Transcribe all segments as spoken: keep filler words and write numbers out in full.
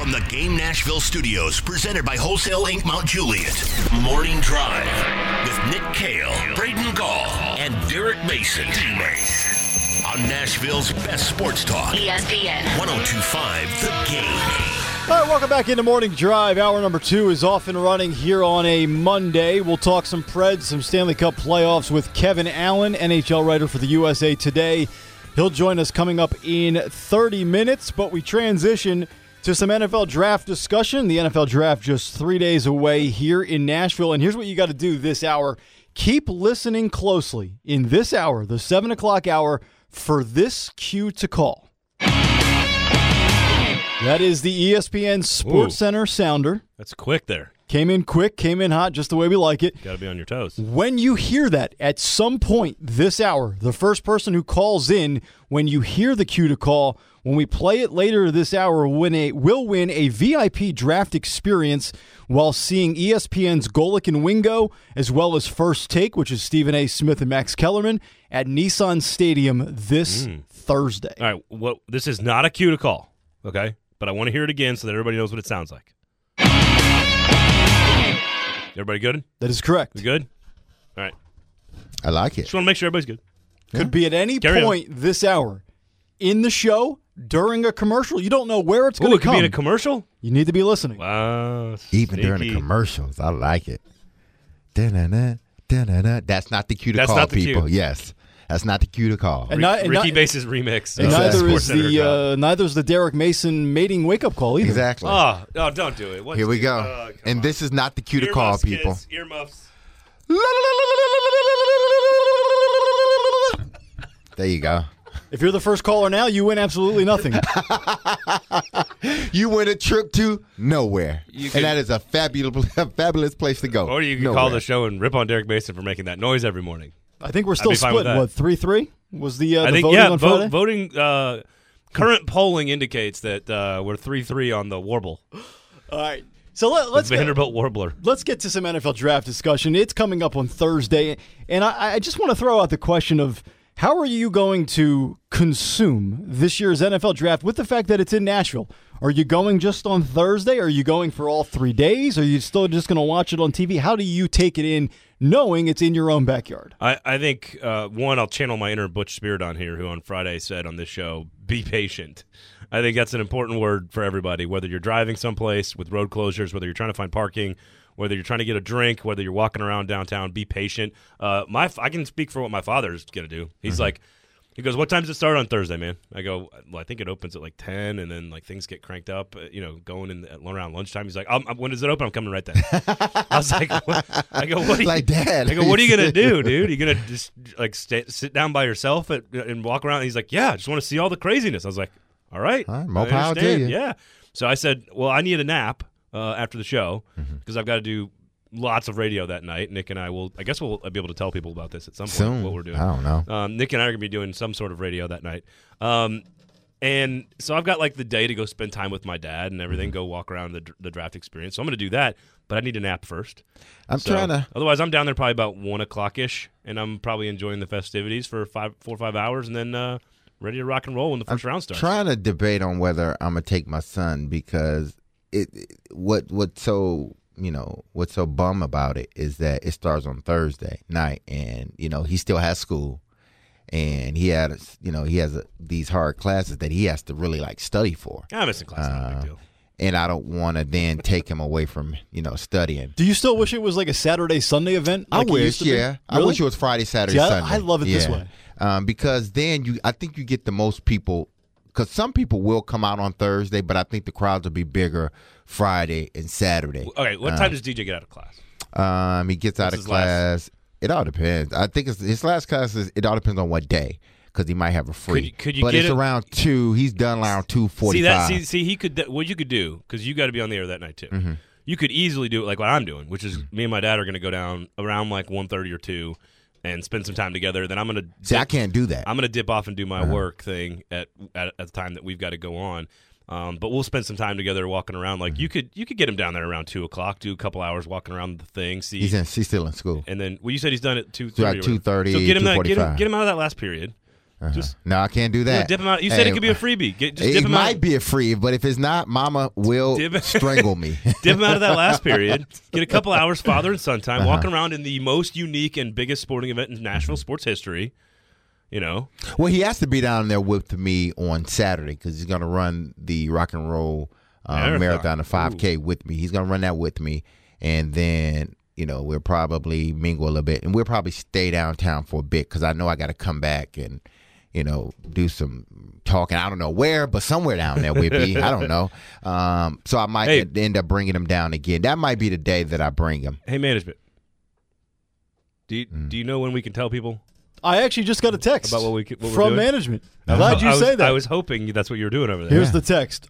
From the Game Nashville studios, presented by Wholesale Incorporated. Mount Juliet. Morning Drive with Nick Kale, Braden Gall, and Derek Mason. On Nashville's best sports talk. E S P N. one oh two point five The Game. All right, welcome back into Morning Drive. Hour number two is off and running here on a Monday. We'll talk some Preds, some Stanley Cup playoffs with Kevin Allen, N H L writer for the U S A Today. He'll join us coming up in thirty minutes, but we transition to some N F L draft discussion. The N F L draft just three days away here in Nashville. And here's what you got to do this hour. Keep listening closely in this hour, the seven o'clock hour, for this cue to call. That is the E S P N Sports Center sounder. That's quick there. Came in quick, came in hot, just the way we like it. Got to be on your toes. When you hear that at some point this hour, the first person who calls in, when you hear the cue to call, when we play it later this hour, will win a, will win a V I P draft experience while seeing E S P N's Golic and Wingo, as well as First Take, which is Stephen A. Smith and Max Kellerman, at Nissan Stadium this mm. Thursday. All right, well, this is not a cue to call, okay? But I want to hear it again so that everybody knows what it sounds like. Everybody good? That is correct. We good? All right. I like it. Just want to make sure everybody's good. Could yeah. be at any Carry point on. This hour in the show, during a commercial. You don't know where it's going to come. It could be in a commercial? You need to be listening. Wow. Even sneaky. during the commercials. I like it. Da-na-na, da-na-na. That's not the cue to That's call, not the people. Cue. Yes. That's not the cue to call. And not, and Ricky not, Bass's remix. And uh, neither is the uh, neither is the Derek Mason mating wake up call either. Exactly. Oh, oh don't do it. What's Here we the, go. Uh, and on. This is not the cue to Earmuffs, call, people. Kids. Earmuffs. There you go. If you're the first caller now, you win absolutely nothing. You win a trip to nowhere. You and can, that is a fabulous, a fabulous place to go. Or you can nowhere. call the show and rip on Derek Mason for making that noise every morning. I think we're still split. What, three three? Was the, uh, the I think, voting yeah, on vote, Friday? voting, uh, current polling indicates that uh, we're three three on the Warble. All right. So let, let's the Vanderbilt get, Warbler. Let's get to some N F L draft discussion. It's coming up on Thursday, and I, I just want to throw out the question of how are you going to consume this year's N F L draft with the fact that it's in Nashville? Are you going just on Thursday? Are you going for all three days? Are you still just going to watch it on T V? How do you take it in knowing it's in your own backyard? I, I think, uh, one, I'll channel my inner Butch Spirit on here, who on Friday said on this show, be patient. I think that's an important word for everybody, whether you're driving someplace with road closures, whether you're trying to find parking, whether you're trying to get a drink, whether you're walking around downtown, be patient. Uh, my I can speak for what my father's going to do. He's mm-hmm. like, he goes, what time does it start on Thursday, man? I go, well, I think it opens at like ten, and then like things get cranked up, uh, you know, going in the, around lunchtime. He's like, I'm, I'm, when does it open? I'm coming right then. I was like, what? I go, what are you, like, Dad. I go, what are you going to do, dude? Are you going to just like stay, sit down by yourself at, and walk around? And he's like, yeah, I just want to see all the craziness. I was like, all right. All right, more power to you. Yeah. So I said, well, I need a nap uh, after the show because mm-hmm. I've got to do lots of radio that night. Nick and I will, I guess we'll be able to tell people about this at some point, Soon. what we're doing. I don't know. Um, Nick and I are going to be doing some sort of radio that night. Um, and so I've got like the day to go spend time with my dad and everything, mm-hmm. go walk around the, the draft experience. So I'm going to do that, but I need a nap first. I'm so, trying to. Otherwise, I'm down there probably about one o'clock-ish, and I'm probably enjoying the festivities for five, four or five hours, and then uh, ready to rock and roll when the first I'm round starts. Trying to debate on whether I'm going to take my son because it, it what what's so you know what's so bum about it is that it starts on Thursday night, and you know he still has school, and he had you know he has a, these hard classes that he has to really like study for. I'm missing class, not a big deal. And I don't want to then take him away from, you know, studying. Do you still wish it was like a Saturday, Sunday event? Like I wish, yeah. Really? I wish it was Friday, Saturday, See, I, Sunday. I love it yeah. this way. Um, because then you, I think you get the most people, because some people will come out on Thursday, but I think the crowds will be bigger Friday and Saturday. Okay, what um, time does D J get out of class? Um, He gets What's out of class. Last? It all depends. I think it's, his last class is, it all depends on what day. Because he might have a free, could, could you but get it's it? around two. He's done around two forty-five. See that? See, see, he could. What you could do, because you got to be on the air that night too. Mm-hmm. You could easily do it like what I'm doing, which is me and my dad are going to go down around like one thirty or two, and spend some time together. Then I'm going to. See, I can't do that. I'm going to dip off and do my uh-huh. work thing at, at at the time that we've got to go on. Um, but we'll spend some time together walking around. Like mm-hmm. you could, you could get him down there around two o'clock. Do a couple hours walking around the thing. See, he's in. He's still in school. And then, well, you said he's done at two so thirty. at two thirty. So get him that. Get him, get him out of that last period. Uh-huh. Just no, I can't do you that. know, dip him out. You said Hey, it could be a freebie. Get, just it dip him might out. be a free, but if it's not, Mama will Dip- strangle me. Dip him out of that last period. Get a couple hours father and son time. Uh-huh. Walking around in the most unique and biggest sporting event in Nashville sports history. You know. Well, he has to be down there with me on Saturday because he's going to run the rock and roll uh, Marathon. marathon, the five K with me. He's going to run that with me, and then you know we'll probably mingle a little bit, and we'll probably stay downtown for a bit because I know I got to come back and you know do some talking. I don't know where, but somewhere down there with me. I don't know. Um, so I might Hey. end up bringing him down again. That might be the day that I bring him. Hey, management. Do you, Mm. do you know when we can tell people I actually just got a text about what we what we're from doing? management. Glad you I was, say that. I was hoping that's what you were doing over there. Here's the text.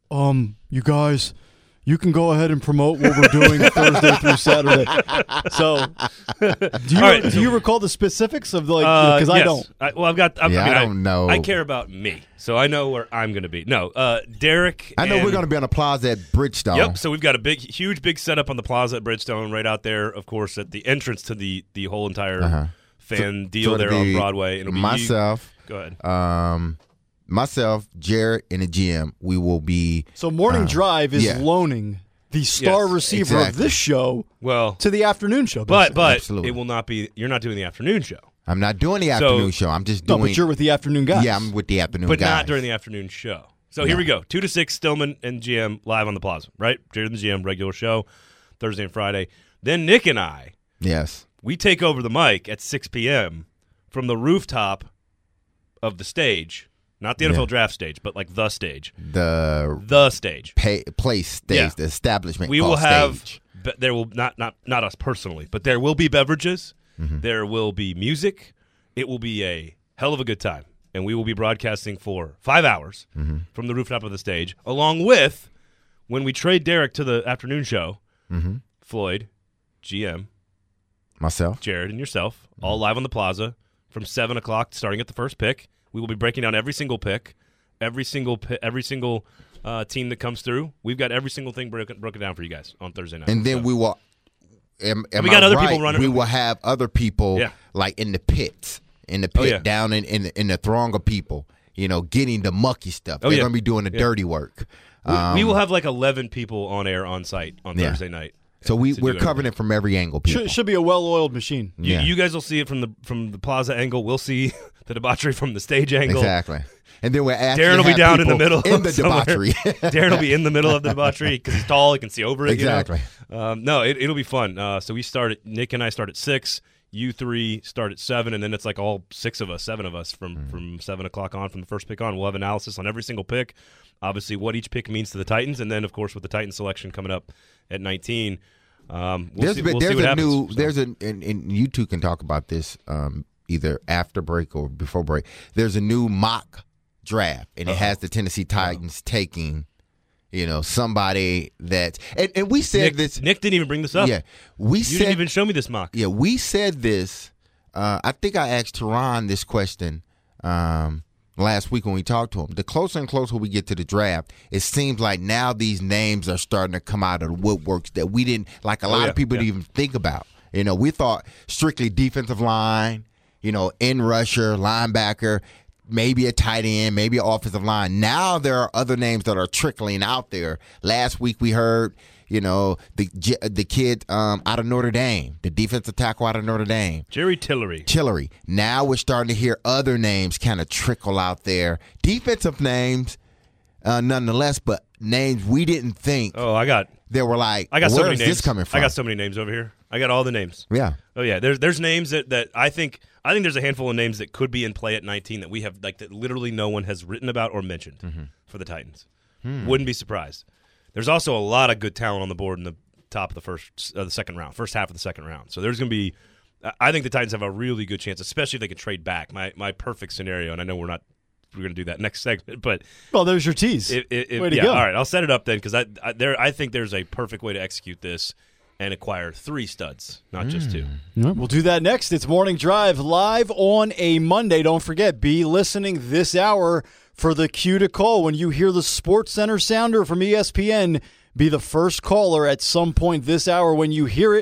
Um, you guys, you can go ahead and promote what we're doing Thursday through Saturday. So, do you, All right, do so- you recall the specifics of the like? Uh, Because I yes. don't. I, well, I've got. I, Yeah, I, mean, I don't know. I care about me, so I know where I'm going to be. No, uh, Derek. I know and- we're going to be on the plaza at Bridgestone. Yep. So we've got a big, huge, big setup on the plaza at Bridgestone, right out there. Of course, at the entrance to the the whole entire Uh-huh. fan So- deal so there it'll on be Broadway. It'll be you- myself. Go ahead. Um, myself, Jared, and the G M, we will be. So, Morning Uh, Drive is yeah. loaning the star Yes, receiver of exactly. this show Well, to the afternoon show. but basically. but Absolutely. it will not be. You're not doing the afternoon show, I'm not doing the So- afternoon show. I'm just no, doing. but you're with the afternoon guys. yeah, I'm with the afternoon but guys. not during the afternoon show. So here No. we go. Two to six, Stillman and G M live on the plaza. Right, Jared and the G M regular show, Thursday and Friday. Then Nick and I, Yes. we take over the mic at six p.m. from the rooftop of the stage, not the N F L Yeah. draft stage, but like the stage, The the stage. pay, place stage, Yeah. the establishment. We called will have. stage. Be, there will not not not us personally, but there will be beverages. Mm-hmm. There will be music. It will be a hell of a good time, and we will be broadcasting for five hours Mm-hmm. from the rooftop of the stage, along with when we trade Derek to the afternoon show. Mm-hmm. Floyd, G M, Myself. Jared, and yourself, Mm-hmm. all live on the plaza from seven o'clock, starting at the first pick. We will be breaking down every single pick, every single pi- every single uh, team that comes through. We've got every single thing broken, broken down for you guys on Thursday night. And then So- we will. Am, am we got I other right? people running- We will have other people Yeah. like in the pits, in the pit, Oh, yeah. down in, in in the throng of people. You know, getting the mucky stuff. Oh, They're yeah. going to be doing the Yeah. dirty work. We, Um, we will have like eleven people on air on site on Yeah. Thursday night. So we to we're do covering it from every angle. People. should, should be a well-oiled machine. You, Yeah. you guys will see it from the from the plaza angle. We'll see the debauchery from the stage angle. Exactly. And then we're actually Darren will be have down in the people middle in the somewhere. debauchery. Darren will be in the middle of the debauchery because he's tall. He can see over it. you know? Exactly. Um, no, it, it'll be fun. Uh, so we start at, Nick and I start at six. You three start at seven, and then it's like all six of us, seven of us from Mm. from seven o'clock on, from the first pick on. We'll have analysis on every single pick. Obviously, what each pick means to the Titans, and then of course with the Titans selection coming up at nineteen. Um, we'll there's see, been- we'll there's see what a happens. new So- there's a and, and you two can talk about this um, either after break or before break. There's a new mock draft, and it Uh-oh. has the Tennessee Titans taking, you know, somebody that and, and we said Nick, this. Nick didn't even bring this up. Yeah, we you said didn't even show me this mock. yeah we said this. Uh, I think I asked Teron this question um, last week when we talked to him. The closer and closer we get to the draft, it seems like now these names are starting to come out of the woodworks that we didn't like. A Oh, lot yeah, of people yeah. didn't even think about. You know, we thought strictly defensive line, you know, in rusher, linebacker, maybe a tight end, maybe an offensive line. Now there are other names that are trickling out there. Last week we heard, you know, the the kid um, out of Notre Dame, the defensive tackle out of Notre Dame. Jerry Tillery. Chillery. Now we're starting to hear other names kind of trickle out there. Defensive names, uh, nonetheless, but names we didn't think Oh, I got they were like, I got so where many is names. this coming from? I got so many names over here. I got all the names. yeah. Oh yeah, there's there's names that, that I think I think there's a handful of names that could be in play at nineteen that we have like that literally no one has written about or mentioned Mm-hmm. for the Titans. Hmm. Wouldn't be surprised. There's also a lot of good talent on the board in the top of the first uh, the second round, first half of the second round. So there's going to be I think the Titans have a really good chance, especially if they can trade back. My my perfect scenario, and I know we're not we're going to do that next segment, but Well, there's your tease. If, if, Way to yeah, go. all right, I'll set it up then because I, I there I think there's a perfect way to execute this and acquire three studs, not just two. All right, we'll do that next. It's Morning Drive live on a Monday. Don't forget, be listening this hour for the cue to call. When you hear the Sports Center sounder from E S P N, be the first caller at some point this hour. When you hear it,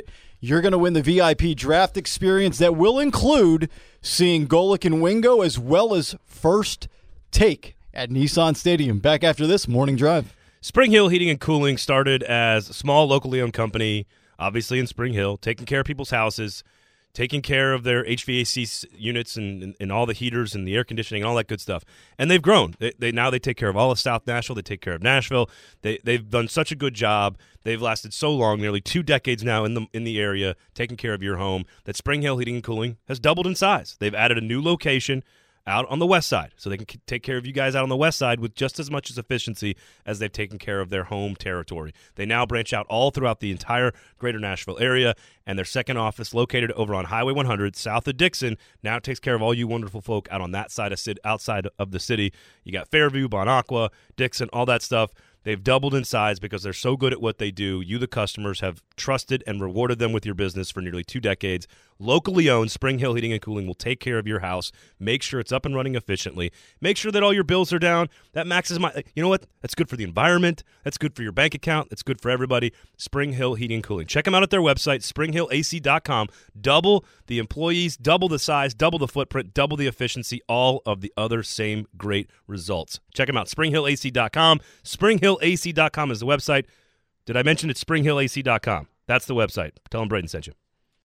you're going to win the V I P draft experience that will include seeing Golic and Wingo as well as First Take at Nissan Stadium. Back after this Morning Drive. Spring Hill Heating and Cooling started as a small, locally owned company, obviously in Spring Hill, taking care of people's houses, taking care of their H V A C units and, and, and all the heaters and the air conditioning and all that good stuff. And they've grown. They, they Now they take care of all of South Nashville. They take care of Nashville. They, they've done such a good job. They've lasted so long, nearly two decades now in the in the area, taking care of your home, that Spring Hill Heating and Cooling has doubled in size. They've added a new location out on the west side, so they can k- take care of you guys out on the west side with just as much as efficiency as they've taken care of their home territory. They now branch out all throughout the entire greater Nashville area, and their second office, located over on Highway one hundred south of Dixon, now takes care of all you wonderful folk out on that side of city, outside of the city. You got Fairview, Bon Aqua, Dixon, all that stuff. They've doubled in size because they're so good at what they do. You, the customers, have trusted and rewarded them with your business for nearly two decades. Locally owned, Spring Hill Heating and Cooling will take care of your house. Make sure it's up and running efficiently. Make sure that all your bills are down. That maxes my. You know what? That's good for the environment. That's good for your bank account. That's good for everybody. Spring Hill Heating and Cooling. Check them out at their website, spring hill a c dot com. Double the employees, double the size, double the footprint, double the efficiency, all of the other same great results. Check them out, spring hill a c dot com. spring hill a c dot com is the website. Did I mention it's spring hill a c dot com? That's the website. Tell them Braden sent you.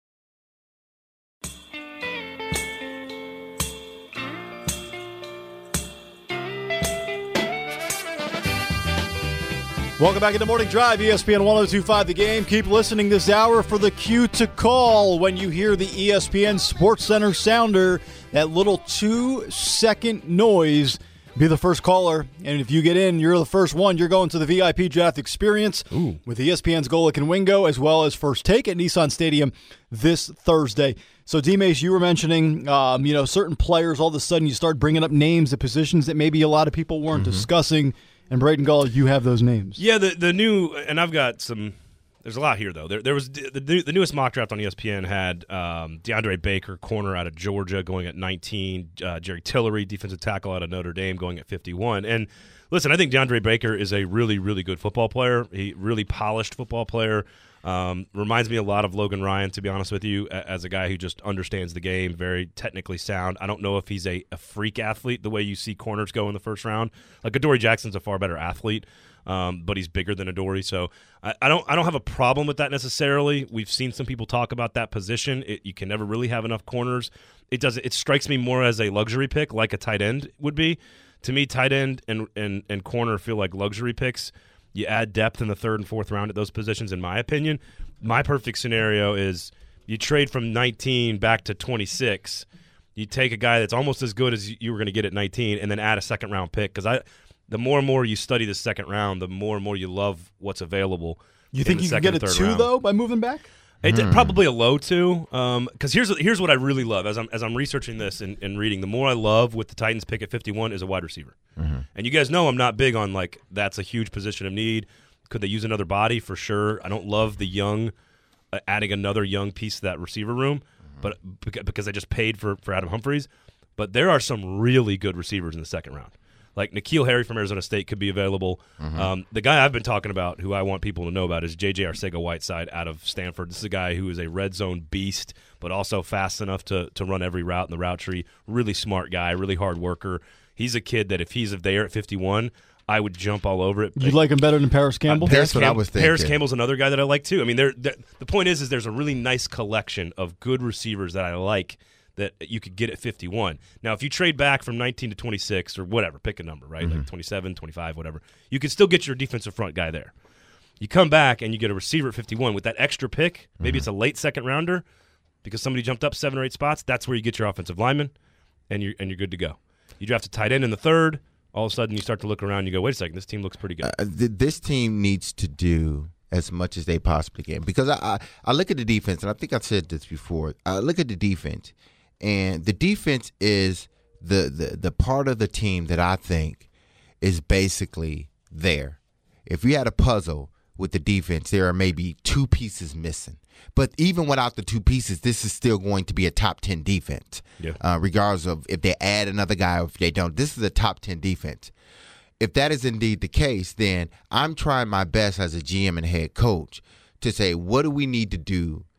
Welcome back into Morning Drive, E S P N one oh two point five The Game. Keep listening this hour for the cue to call when you hear the E S P N Sports Center sounder, that little two-second noise. Be the first caller, and if you get in, you're the first one. You're going to the V I P draft experience Ooh. with E S P N's Golic and Wingo, as well as First Take at Nissan Stadium this Thursday. So, D-Mace, you were mentioning, um, you know, certain players, all of a sudden you start bringing up names of positions that maybe a lot of people weren't mm-hmm. discussing. And Braden Gall, you have those names. Yeah, the the new, and I've got some, there's a lot here, though. There, there was the, the, the newest mock draft on E S P N had um, DeAndre Baker, corner out of Georgia, going at nineteen, uh, Jerry Tillery, defensive tackle out of Notre Dame, going at fifty-one. And listen, I think DeAndre Baker is a really, really good football player. He really polished football player. Um, reminds me a lot of Logan Ryan, to be honest with you, as a guy who just understands the game, very technically sound. I don't know if he's a, a freak athlete the way you see corners go in the first round. Like Adoree Jackson's a far better athlete, um, but he's bigger than Adoree. So I, I don't I don't have a problem with that necessarily. We've seen some people talk about that position. It, you can never really have enough corners. It does. It strikes me more as a luxury pick, like a tight end would be. To me, tight end and, and, and corner feel like luxury picks. You add depth in the third and fourth round at those positions, in my opinion. My perfect scenario is you trade from nineteen back to twenty-six. You take a guy that's almost as good as you were going to get at nineteen and then add a second-round pick. Because I, the more and more you study the second round, the more and more you love what's available. You think you can get a two, round. though, by moving back? It, mm. Probably a low two. Because um, here's here's what I really love. As I'm as I'm researching this and, and reading, the more I love with the Titans pick at fifty-one is a wide receiver. Mm-hmm. And you guys know I'm not big on, like, that's a huge position of need. Could they use another body? For sure. I don't love the young, uh, adding another young piece to that receiver room, mm-hmm. but because I just paid for, for Adam Humphries. But there are some really good receivers in the second round. Like N'Keal Harry from Arizona State could be available. Mm-hmm. Um, the guy I've been talking about, who I want people to know about, is J J Arcega-Whiteside out of Stanford. This is a guy who is a red zone beast, but also fast enough to to run every route in the route tree. Really smart guy, really hard worker. He's a kid that if he's there at fifty-one, I would jump all over it. You like him better than Paris Campbell? Uh, Paris That's what Cam- I was thinking. Paris Campbell's another guy that I like too. I mean, they're, they're, the point is, is there's a really nice collection of good receivers that I like that you could get at fifty-one. Now, if you trade back from nineteen to twenty-six or whatever, pick a number, right? Mm-hmm. Like twenty-seven, twenty-five, whatever. You can still get your defensive front guy there. You come back and you get a receiver at fifty-one with that extra pick. Maybe mm-hmm. it's a late second rounder because somebody jumped up seven or eight spots. That's where you get your offensive lineman, and you're, and you're good to go. You draft a tight end in the third. All of a sudden, you start to look around and you go, wait a second, this team looks pretty good. Uh, th- this team needs to do as much as they possibly can. Because I, I, I look at the defense, and I think I've said this before. I look at the defense, and the defense is the, the, the part of the team that I think is basically there. If we had a puzzle with the defense, there are maybe two pieces missing. But even without the two pieces, this is still going to be a top ten defense, yeah. uh, regardless of if they add another guy or if they don't. This is a top ten defense. If that is indeed the case, then I'm trying my best as a G M and head coach to say, what do we need to do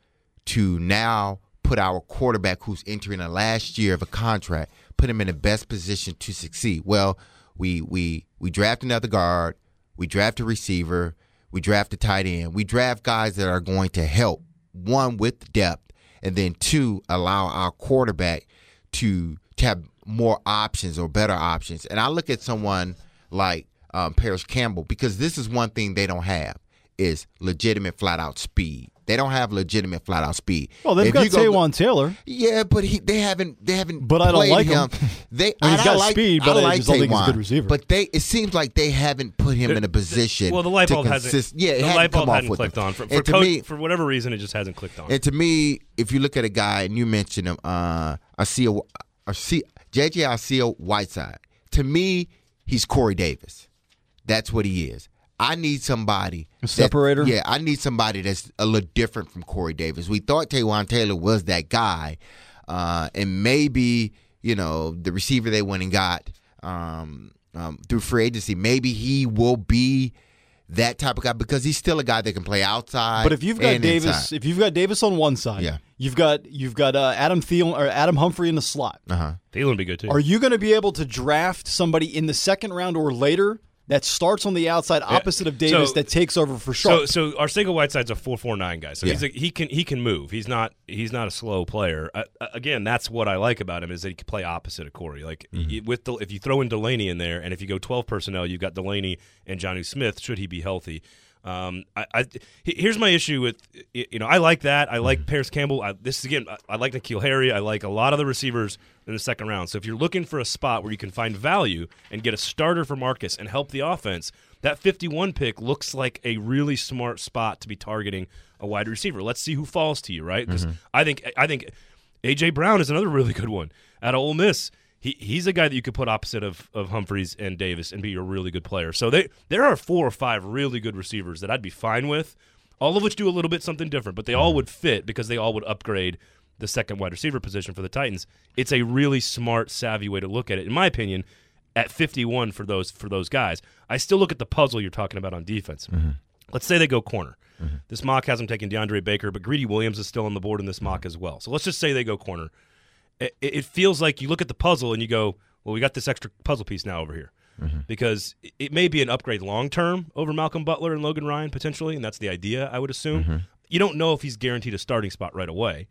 to now put our quarterback who's entering the last year of a contract, put him in the best position to succeed? Well, we we we draft another guard, we draft a receiver, we draft a tight end. We draft guys that are going to help, one, with depth, and then two, allow our quarterback to, to have more options or better options. And I look at someone like um, Paris Campbell, because this is one thing they don't have, is legitimate flat-out speed. They don't have legitimate flat-out speed. Well, they've If got you go- Taywon Taylor. Yeah, but he they haven't they haven't. But I don't played like him. him. They I mean, he's I got like, speed, but I I like just don't think he's a Taywon. good receiver. But they it seems like they haven't put him in a position. Well, the light to bulb consist- hasn't. Yeah, it the hadn't light come bulb off hadn't with clicked them. on for, for, And to coach, me, for whatever reason. It just hasn't clicked on. and to me, if you look at a guy and you mention him, uh, I see a, I see J J Arceo Whiteside. To me, he's Corey Davis. That's what he is. I need somebody. A separator? That, yeah, I need somebody that's a little different from Corey Davis. We thought Taywon Taylor was that guy, uh, and maybe, you know, the receiver they went and got um, um, through free agency, maybe he will be that type of guy because he's still a guy that can play outside. But if you've got and Davis, inside. if you've got Davis on one side, Yeah. you've got you've got uh, Adam Thielen or Adam Humphrey in the slot. Uh-huh. Thielen would be good too. Are you going to be able to draft somebody in the second round or later that starts on the outside opposite of Davis So- that takes over for So, Sharp? so Arcega Whiteside's a four four nine guy. So Yeah. he's a, he can he can move. He's not he's not a slow player. Uh, again, that's what I like about him is that he can play opposite of Corey. Like Mm-hmm. with the, if you throw in Delaney in there, and if you go twelve personnel, you've got Delaney and Jonnu Smith. Should he be healthy? Um, I, I here's my issue with you know I like that. I like Paris Campbell. I, this is again I, I like N'Keal Harry. I like a lot of the receivers in the second round. So if you're looking for a spot where you can find value and get a starter for Marcus and help the offense, that fifty-one pick looks like a really smart spot to be targeting a wide receiver. Let's see who falls to you, right? Because I think I think A J Brown is another really good one out of Ole Miss. He he's a guy that you could put opposite of, of Humphreys and Davis and be a really good player. So they there are four or five really good receivers that I'd be fine with, all of which do a little bit something different, but they all would fit because they all would upgrade the second wide receiver position for the Titans. It's a really smart, savvy way to look at it, in my opinion. At fifty-one for those for those guys, I still look at the puzzle you're talking about on defense. Mm-hmm. Let's say they go corner. Mm-hmm. This mock has them taking DeAndre Baker, but Greedy Williams is still on the board in this mock as well. So let's just say they go corner. It, it feels like you look at the puzzle and you go, well, we got this extra puzzle piece now over here. Mm-hmm. Because it may be an upgrade long-term over Malcolm Butler and Logan Ryan potentially, and that's the idea, I would assume. Mm-hmm. You don't know if he's guaranteed a starting spot right away.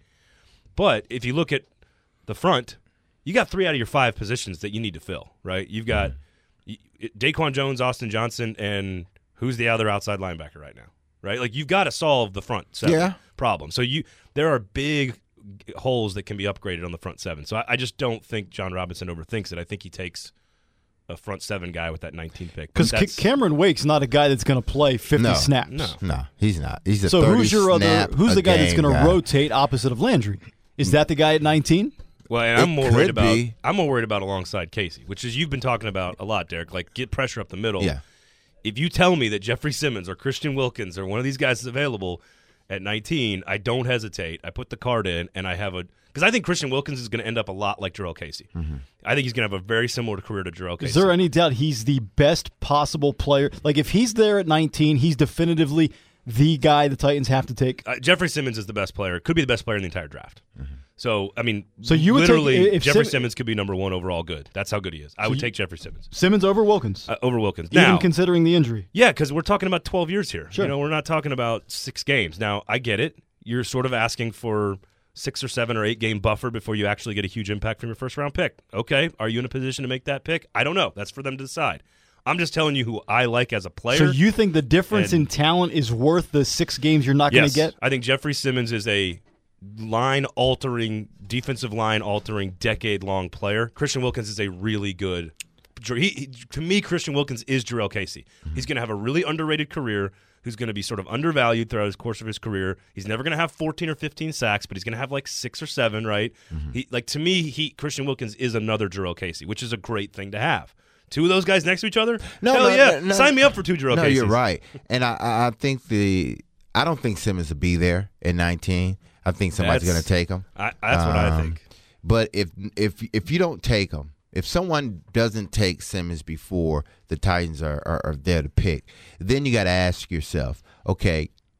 But if you look at the front, you got three out of your five positions that you need to fill, right? You've got mm-hmm. Daquan Jones, Austin Johnson, and who's the other outside linebacker right now, right? Like, you've got to solve the front seven Yeah. problem. So you there are big holes that can be upgraded on the front seven. So I, I just don't think John Robinson overthinks it. I think he takes a front seven guy with that nineteenth pick. Because But that's- Cameron Wake's not a guy that's going to play fifty No. snaps. No. No, he's not. He's a So thirty who's your other? snap Who's a the guy that's game going to guy. rotate opposite of Landry? Is that the guy at nineteen? Well, and I'm It more worried could about be. I'm more worried about alongside Casey, which is you've been talking about a lot, Derek. Like, get pressure up the middle. Yeah. If you tell me that Jeffrey Simmons or Christian Wilkins or one of these guys is available at nineteen, I don't hesitate. I put the card in, and I have a because I think Christian Wilkins is going to end up a lot like Jarrell Casey. Mm-hmm. I think he's going to have a very similar career to Jarrell Casey. Is there any doubt he's the best possible player? Like, if he's there at nineteen, he's definitively the guy the Titans have to take. Uh, Jeffrey Simmons is the best player. Could be the best player in the entire draft. Mm-hmm. So, I mean, So you would take- literally, if Jeffrey Sim- Simmons could be number one overall good. That's how good he is. I would you- take Jeffrey Simmons Simmons over Wilkins, uh, over Wilkins. even Now, considering the injury. yeah, because we're talking about twelve years here. Sure. You know, we're not talking about six games. Now, I get it. You're sort of asking for six or seven or eight game buffer before you actually get a huge impact from your first round pick. Okay, are you in a position to make that pick? I don't know. That's for them to decide. I'm just telling you who I like as a player. So you think the difference And- in talent is worth the six games you're not going Yes, to get? I think Jeffrey Simmons is a line-altering, defensive line-altering, decade-long player. Christian Wilkins is a really good he, he, to me, Christian Wilkins is Jarrell Casey. Mm-hmm. He's going to have a really underrated career who's going to be sort of undervalued throughout the course of his career. He's never going to have fourteen or fifteen sacks, but he's going to have like six or seven, right? Mm-hmm. He, like to me, he Christian Wilkins is another Jarrell Casey, which is a great thing to have. Two of those guys next to each other? No, Hell no, yeah. no, no. Sign me up for two Jarrell No, Caseys. you're right. And I, I think the I don't think Simmons will be there at nineteen. I think somebody's That's- going to take him. I, that's what I Um, think. But if if if you don't take him, if someone doesn't take Simmons before the Titans are, are, are there to pick, then you got to ask yourself, okay,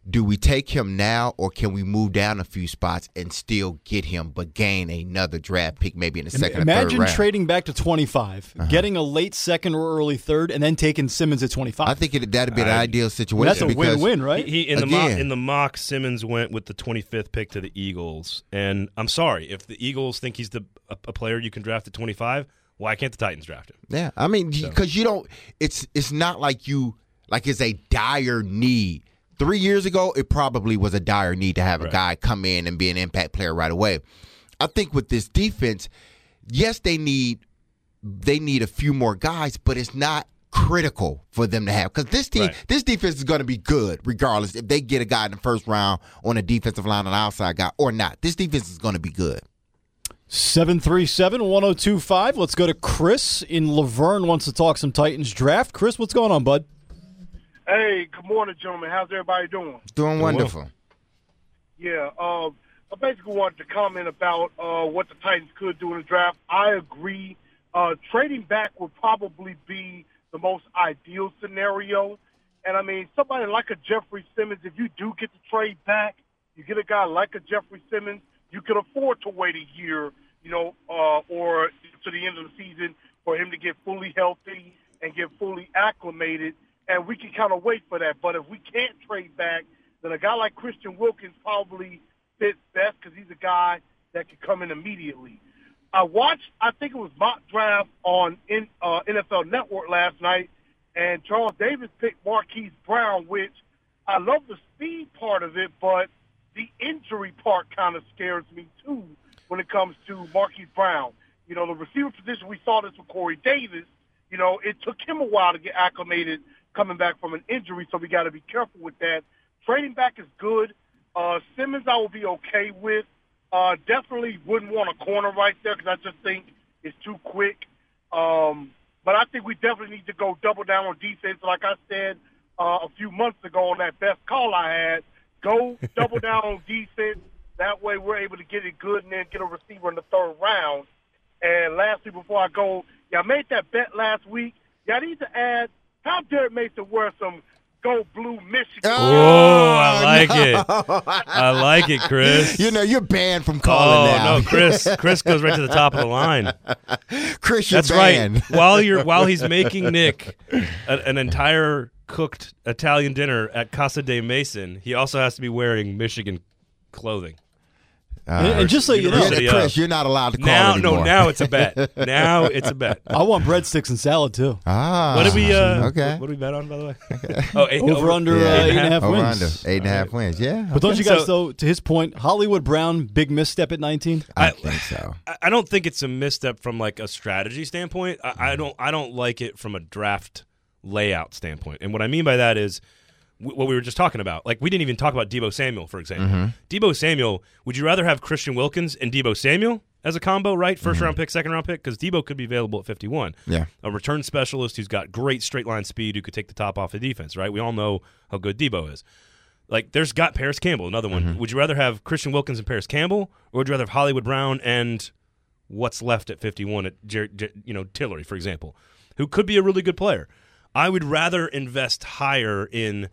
do we take him now, or can we move down a few spots and still get him, but gain another draft pick maybe in the second or third round? Imagine trading back to twenty-five, uh-huh. getting a late second or early third, and then taking Simmons at twenty-five. I think it, that'd be an I, ideal situation. That's a because, win-win, right? He, he, in, again, the mock, in the mock, Simmons went with the twenty-fifth pick to the Eagles. And I'm sorry, if the Eagles think he's the a, a player you can draft at twenty-five, why can't the Titans draft him? Yeah, I mean, because so. you don't – it's it's not like you – like it's a dire need. Three years ago, it probably was a dire need to have a right. guy come in and be an impact player right away. I think with this defense, yes, they need they need a few more guys, but it's not critical for them to have, because this team, right. this defense is going to be good regardless if they get a guy in the first round on a defensive line, an outside guy or not. This defense is going to be good. seven three seven, one oh two five. Let's go to Chris in Laverne. Wants to talk some Titans draft. Chris, what's going on, bud? Hey, good morning, gentlemen. How's everybody doing? Doing wonderful. Yeah, uh, I basically wanted to comment about uh, what the Titans could do in the draft. I agree. Uh, trading back would probably be the most ideal scenario. And, I mean, somebody like a Jeffrey Simmons, if you do get to trade back, you get a guy like a Jeffrey Simmons, you can afford to wait a year, you know, uh, or to the end of the season for him to get fully healthy and get fully acclimated. And we can kind of wait for that. But if we can't trade back, then a guy like Christian Wilkins probably fits best because he's a guy that can come in immediately. I watched, I think it was mock draft on in, uh, N F L Network last night, and Charles Davis picked Marquise Brown, which I love the speed part of it, but the injury part kind of scares me too when it comes to Marquise Brown. You know, the receiver position, we saw this with Corey Davis. You know, it took him a while to get acclimated coming back from an injury, so we got to be careful with that. Trading back is good. Uh, Simmons I will be okay with. Uh, definitely wouldn't want a corner right there because I just think it's too quick. Um, but I think we definitely need to go double down on defense. Like I said uh, a few months ago on that best call I had, go double down on defense. That way we're able to get it good and then get a receiver in the third round. And lastly, before I go, y'all made that bet last week. Y'all need to add – how Derek Mason wear some Go Blue Michigan? Oh, I like no. it. I like it, Chris. You know, you're banned from calling oh, now. no, Chris Chris goes right to the top of the line. Chris, you're That's banned. right. While you're while he's making Nick a, an entire cooked Italian dinner at Casa de Mason, he also has to be wearing Michigan clothing. Uh, and, and just so you know, yeah, Chris, you're not allowed to call now, anymore. No, now it's a bet. Now it's a bet. I want breadsticks and salad too. Ah, what did we? Uh, okay. What did we bet on, by the way? Okay. Oh, eight, over, over under yeah. uh, eight and a half over wins. Under eight and a half right. wins. Yeah. But okay. don't you guys, so, though, to his point, Hollywood Brown, big misstep at nineteen. I, I think so. I don't think it's a misstep from like a strategy standpoint. I, I don't. I don't like it from a draft layout standpoint. And what I mean by that is what we were just talking about. Like, we didn't even talk about Deebo Samuel, for example. Mm-hmm. Deebo Samuel, would you rather have Christian Wilkins and Deebo Samuel as a combo, right? First mm-hmm. round pick, second round pick? Because Deebo could be available at fifty-one. Yeah. A return specialist who's got great straight line speed who could take the top off the defense, right? We all know how good Deebo is. Like, there's got Paris Campbell, another one. Mm-hmm. Would you rather have Christian Wilkins and Paris Campbell, or would you rather have Hollywood Brown and what's left at fifty-one at Jer- Jer- you know, Tillery, for example, who could be a really good player? I would rather invest higher in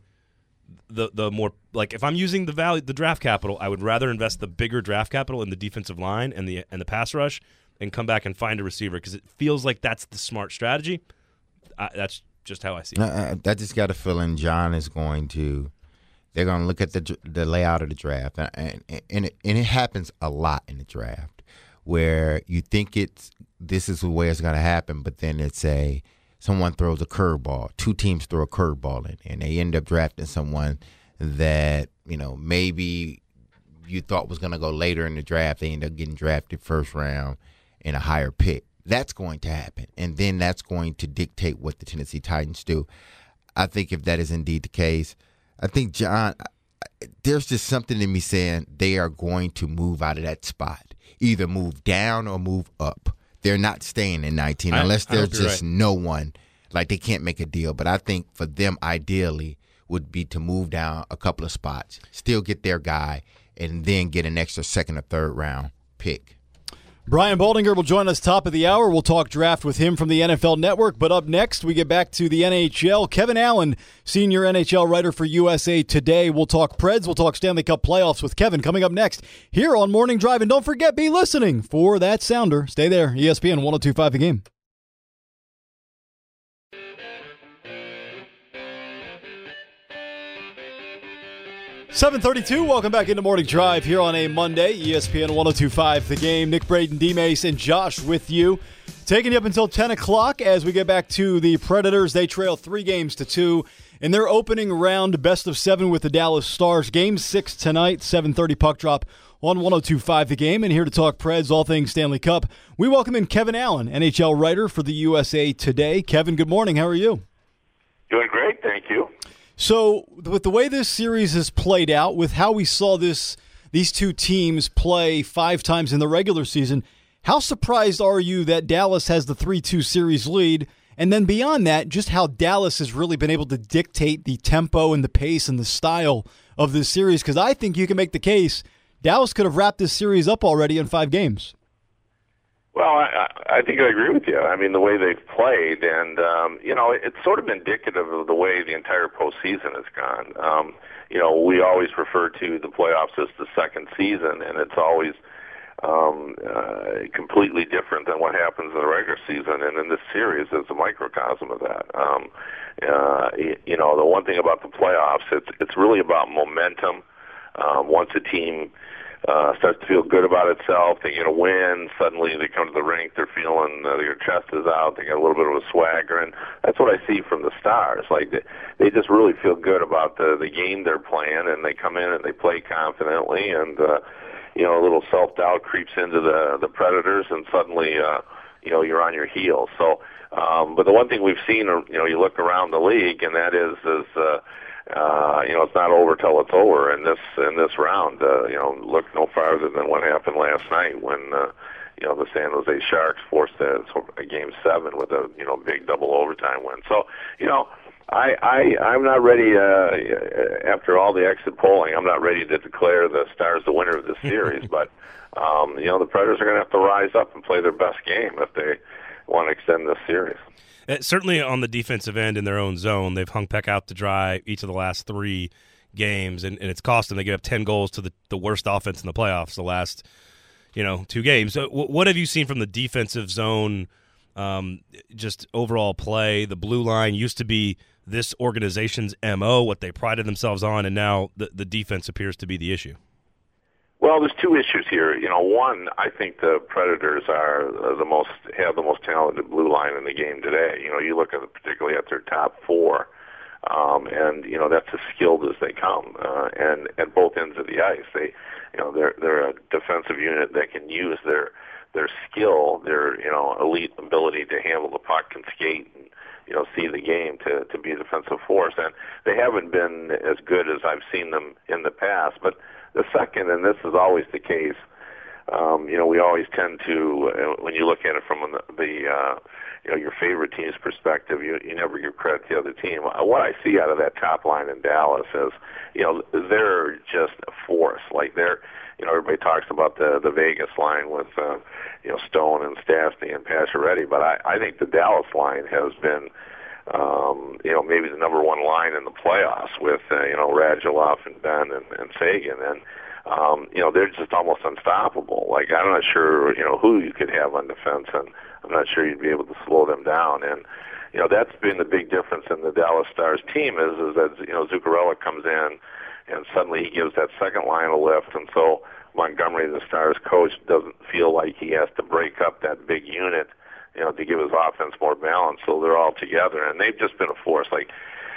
the the more, like, if I'm using the value, the draft capital, I would rather invest the bigger draft capital in the defensive line and the and the pass rush and come back and find a receiver, because it feels like that's the smart strategy. I, that's just how I see it. Uh, I just got a feeling John is going to. They're going to look at the the layout of the draft, and and and it, and it happens a lot in the draft where you think it's this is the way it's going to happen, but then it's a someone throws a curveball. Two teams throw a curveball in, and they end up drafting someone that, you know, maybe you thought was going to go later in the draft. They end up getting drafted first round in a higher pick. That's going to happen, and then that's going to dictate what the Tennessee Titans do. I think if that is indeed the case, I think, John, there's just something in me saying they are going to move out of that spot, either move down or move up. They're not staying in nineteen I, unless I there's just right. no one, like they can't make a deal. But I think for them, ideally, would be to move down a couple of spots, still get their guy, and then get an extra second or third round pick. Brian Baldinger will join us top of the hour. We'll talk draft with him from the N F L Network. But up next, we get back to the N H L. Kevin Allen, senior N H L writer for U S A Today. We'll talk Preds. We'll talk Stanley Cup playoffs with Kevin coming up next here on Morning Drive. And don't forget, be listening for that sounder. Stay there. E S P N one oh two point five The Game. seven thirty-two, welcome back into Morning Drive here on a Monday. E S P N one oh two point five The Game. Nick Braden, D-Mace, and Josh with you. Taking you up until ten o'clock as we get back to the Predators. They trail three games to two in their opening round best of seven with the Dallas Stars. Game six tonight, seven thirty puck drop on one oh two point five The Game. And here to talk Preds, all things Stanley Cup, we welcome in Kevin Allen, N H L writer for the U S A Today. Kevin, good morning. How are you? Doing great, thank you. So, with the way this series has played out, with how we saw this these two teams play five times in the regular season, how surprised are you that Dallas has the three two series lead? And then beyond that, just how Dallas has really been able to dictate the tempo and the pace and the style of this series? Because I think you can make the case Dallas could have wrapped this series up already in five games. Well, I, I think I agree with you. I mean, the way they've played, and, um, you know, it's sort of indicative of the way the entire postseason has gone. Um, you know, we always refer to the playoffs as the second season, and it's always um, uh, completely different than what happens in the regular season, and in this series, it's a microcosm of that. Um, uh, you know, the one thing about the playoffs, it's, it's really about momentum. Um, once a team Uh, starts to feel good about itself, they get a win, suddenly they come to the rink, they're feeling uh, their chest is out, they got a little bit of a swagger, and that's what I see from the Stars. Like, they, they just really feel good about the, the game they're playing, and they come in and they play confidently, and, uh, you know, a little self-doubt creeps into the, the Predators, and suddenly, uh, you know, you're on your heels. So, um, but the one thing we've seen, you know, you look around the league, and that is, is, uh, Uh, you know, it's not over till it's over in this in this round. Uh, you know, look no farther than what happened last night when uh, you know the San Jose Sharks forced a, a game seven with a you know big double overtime win. So you know, I I I'm not ready uh, after all the exit polling. I'm not ready to declare the Stars the winner of this series, but um, you know the Predators are going to have to rise up and play their best game if they want to extend this series. Uh, certainly on the defensive end in their own zone, they've hung Peck out to dry each of the last three games, and, and it's cost them. They gave up ten goals to the, the worst offense in the playoffs the last, you know, two games. So w- what have you seen from the defensive zone, um, just overall play? The blue line used to be this organization's M O, what they prided themselves on, and now the, the defense appears to be the issue. Well, there's two issues here. You know, one, I think the Predators are the most have the most talented blue line in the game today. You know, you look at particularly at their top four, um, and you know that's as skilled as they come, uh, and at both ends of the ice, they, you know, they're they're a defensive unit that can use their their skill, their you know elite ability to handle the puck and skate and you know see the game to to be a defensive force, and they haven't been as good as I've seen them in the past, but. The second, and this is always the case, um, you know, we always tend to, uh, when you look at it from the, the uh, you know, your favorite team's perspective, you, you never give credit to the other team. What I see out of that top line in Dallas is, you know, they're just a force. Like they're, you know, everybody talks about the the Vegas line with, uh, you know, Stone and Stastny and Pacioretty, but I, I think the Dallas line has been, Um, you know, maybe the number one line in the playoffs with, uh, you know, Radulov and Ben and, and Sagan. And, um, you know, they're just almost unstoppable. Like, I'm not sure, you know, who you could have on defense, and I'm not sure you'd be able to slow them down. And, you know, that's been the big difference in the Dallas Stars team is, is that, you know, Zuccarello comes in and suddenly he gives that second line a lift. And so Montgomery, the Stars coach, doesn't feel like he has to break up that big unit, you know, to give his offense more balance, so they're all together, and they've just been a force. Like,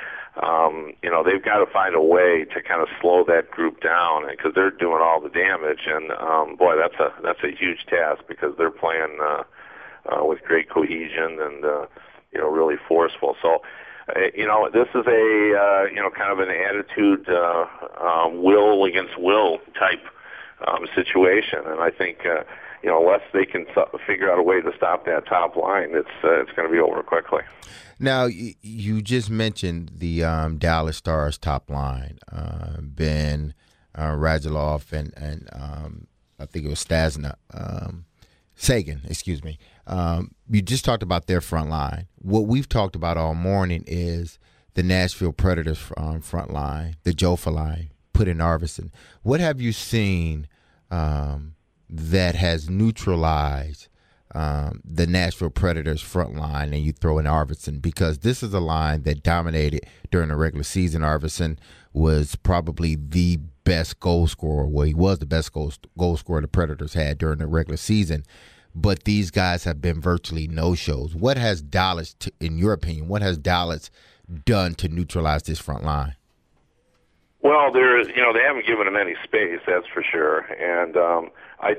um, you know, they've got to find a way to kind of slow that group down because they're doing all the damage, and um, boy, that's a that's a huge task because they're playing uh, uh, with great cohesion and uh, you know, really forceful. So, uh, you know, this is a uh, you know, kind of an attitude, uh, um, will against will type um, situation, and I think. Uh, You know, unless they can figure out a way to stop that top line, it's uh, it's going to be over quickly. Now, you just mentioned the um, Dallas Stars top line, uh, Ben uh, Radulov and and um, I think it was Stastny. Um, Sagan, excuse me. Um, you just talked about their front line. What we've talked about all morning is the Nashville Predators um, front line, the Jofa line, put in Arvidsson. What have you seen um, that has neutralized um, the Nashville Predators front line, and you throw in Arvidsson? Because this is a line that dominated during the regular season. Arvidsson was probably the best goal scorer. Well, he was the best goal, goal scorer the Predators had during the regular season. But these guys have been virtually no-shows. What has Dallas, to, in your opinion, what has Dallas done to neutralize this front line? Well, there's, you know, they haven't given him any space, that's for sure. And um, I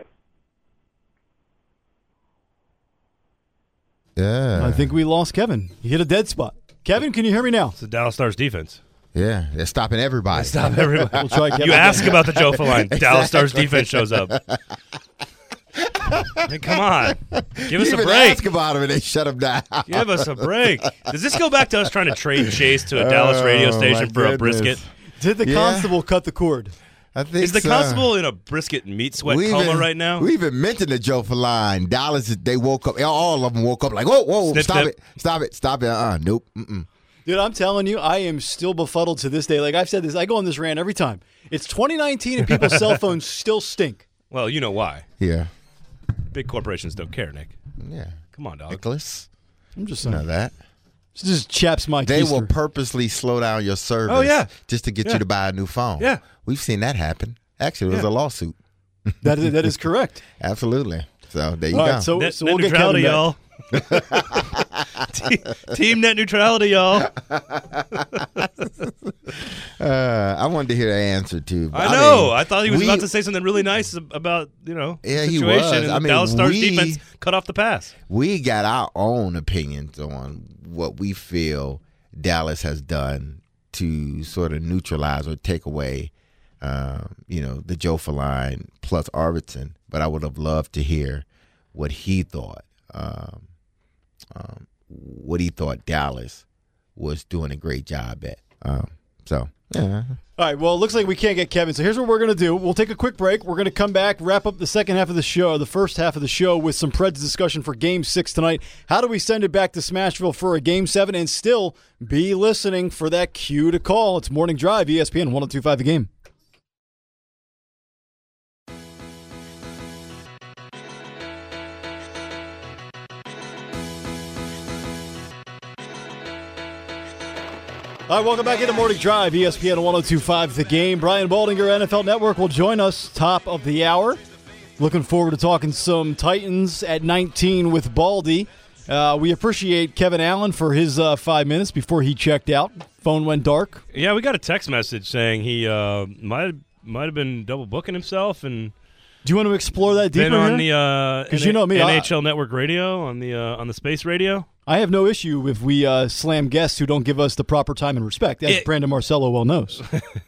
Yeah. I think we lost Kevin. He hit a dead spot. Kevin, can you hear me now? It's the Dallas Stars defense. Yeah, they're stopping everybody. Stop everybody. We'll try Kevin You again. ask about the Jofa line. Dallas Stars defense shows up. Hey, come on. Give us You a even break. ask about him and they shut him down. Give us a break. Does this go back to us trying to trade Chase to a Dallas radio Oh, station my for a goodness. brisket? Did the Yeah. constable cut the cord? I think Is the so. constable in a brisket meat sweat We coma even- right now? We even mentioned the Jofa line. Dallas, they woke up. All of them woke up like, whoa, whoa, Snip, stop snip. it, stop it, stop it. Uh, nope. Mm-mm. Dude, I'm telling you, I am still befuddled to this day. Like I've said this, I go on this rant every time. It's twenty nineteen and people's cell phones still stink. Well, you know why. Yeah, Big corporations don't care, Nick. yeah. Come on, dog. Nicholas, I'm just you saying. know that. This just chaps my They keister. will purposely slow down your service Oh, yeah. just to get Yeah. you to buy a new phone. Yeah. We've seen that happen. Actually, it was Yeah. a lawsuit. That is, that is correct. Absolutely. So there you All go. right, so, Net, so net we'll get neutrality, Kevin y'all. Te- Team net neutrality, y'all. uh, I wanted to hear the answer too. I know. mean, I thought he was we- about to say something really nice ab- about, you know, the Yeah, he situation. was. And I the mean, Dallas Stars we- defense cut off the pass. We got our own opinions on what we feel Dallas has done to sort of neutralize or take away, um, you know, the Jofa line plus Arvidsson. But I would have loved to hear what he thought, um, um, what he thought Dallas was doing a great job at. Um, so, yeah. All right, well, it looks like we can't get Kevin, so here's what we're going to do. We'll take a quick break. We're going to come back, wrap up the second half of the show, the first half of the show, with some Preds discussion for Game six tonight. How do we send it back to Smashville for a Game seven and still be listening for that cue to call? It's Morning Drive, E S P N one oh two point five The Game. All right, welcome back into Morning Drive, E S P N one oh two point five The Game. Brian Baldinger, N F L Network, will join us top of the hour. Looking forward to talking some Titans at nineteen with Baldy. Uh, we appreciate Kevin Allen for his uh, five minutes before he checked out. Phone went dark. Yeah, we got a text message saying he uh, might might have been double booking himself and Do you want to explore that deeper been on here? the uh, 'Cause you know me, N I- H L Network Radio on the uh, on the space radio. I have no issue if we uh, slam guests who don't give us the proper time and respect, as It- Brandon Marcello well knows.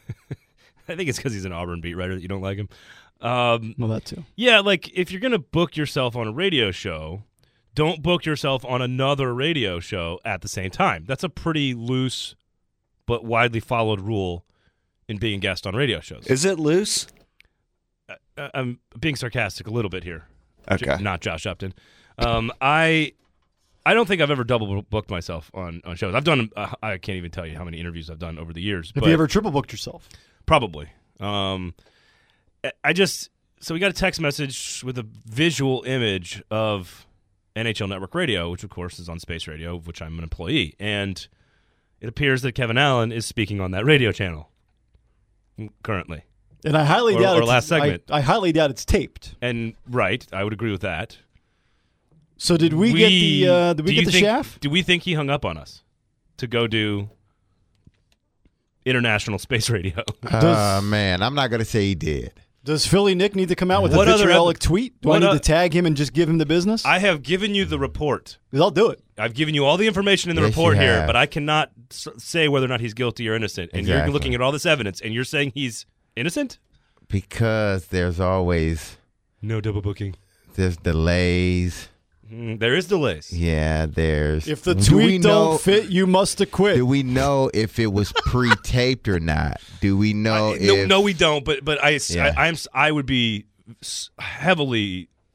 I think it's because he's an Auburn beat writer that you don't like him. Um, Well, that too. yeah, like if you're gonna book yourself on a radio show, don't book yourself on another radio show at the same time. That's a pretty loose but widely followed rule in being a guest on radio shows. Is it loose? Uh, I'm being sarcastic a little bit here. Okay. J- not Josh Upton. Um, I I don't think I've ever double booked myself on, on shows. I've done. Uh, I can't even tell you how many interviews I've done over the years. Have but you ever triple booked yourself? Probably. Um, I- I just so we got a text message with a visual image of N H L Network Radio, which of course is on Space Radio, of which I'm an employee, and it appears that Kevin Allen is speaking on that radio channel currently. And I highly Or- doubt or it's, last segment. I, I highly doubt it's taped. And right, I would agree with that. So did we, get the uh, did we do get you the think, shaft? Do we think he hung up on us to go do international space radio? Uh, man, I'm not going to say he did. Does Philly Nick need to come out with What a other vitriolic ev- tweet? Do I what need o- to tag him and just give him the business? I have given you the report. 'Cause I'll do it. I've given you all the information in the Yes, report you here, have. but I cannot s- say whether or not he's guilty or innocent. And Exactly. you're looking at all this evidence, and you're saying he's innocent? Because there's always No double booking. there's delays. Mm, there is delays. Yeah, there's. If the Do we tweet don't know- fit, you must acquit. Do we know if it was pre-taped or not? Do we know I- no, if no, we don't. But but I, Yeah. I, I'm I would be s- heavily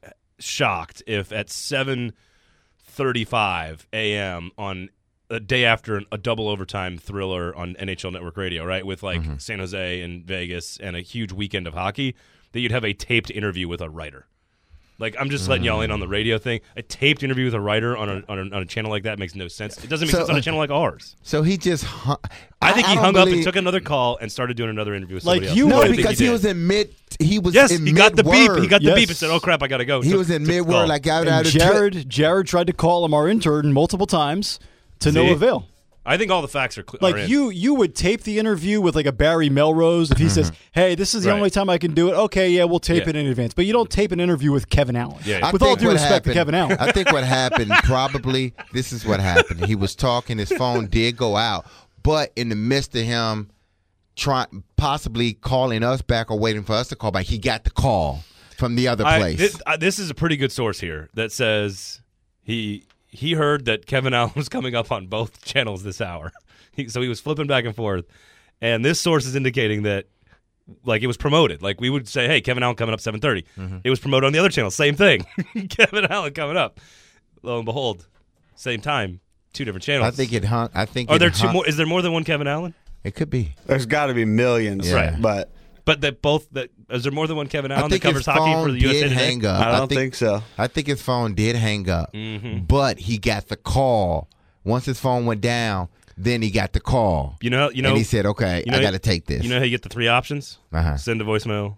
shocked if at seven thirty-five a.m. on a day after a double overtime thriller on N H L Network Radio, right, with like mm-hmm. San Jose and Vegas and a huge weekend of hockey, that you'd have a taped interview with a writer. Like, I'm just letting y'all in on the radio thing. A taped interview with a writer on a on a, on a channel like that makes no sense. It doesn't make so, sense on a channel like ours. So he just hung, I think I, he I hung believe, up and took another call and started doing another interview with somebody like you else. No, because he, he was in mid. He was yes, in he got the beep. He got the yes. beep and said, "Oh crap, I gotta go." He took, was in mid word, like out and of Jared. Jared tried to call him, our intern, multiple times to See? no avail. I think all the facts are clear. Like you, you would tape the interview with like a Barry Melrose if he mm-hmm. says, "Hey, this is the right. only time I can do it." Okay, yeah, we'll tape yeah. it in advance. But you don't tape an interview with Kevin Allen. Yeah, yeah. With all due respect happened, to Kevin Allen. I think what happened probably this is what happened. He was talking, his phone did go out, but in the midst of him trying, possibly calling us back or waiting for us to call back, he got the call from the other place. I, this, uh, this is a pretty good source here that says he he heard that Kevin Allen was coming up on both channels this hour. He, so he was flipping back and forth, and this source is indicating that, like, it was promoted. Like, we would say, "Hey, Kevin Allen coming up seven thirty." Mm-hmm. It was promoted on the other channel. Same thing. Kevin Allen coming up. Lo and behold, same time, two different channels. I think it hung. I think. Are it there two hung, more? Is there more than one Kevin Allen? It could be. There's got to be millions, Yeah. right? But but that both that is there more than one Kevin I Allen that think covers his hockey phone for the U S A did Today? hang up. I don't think, think so. I think his phone did hang up, mm-hmm. but he got the call. Once his phone went down, then he got the call. You know, you know, and he said, "Okay, you know, I got to take this." You know how you get the three options? Uh-huh. Send a voicemail,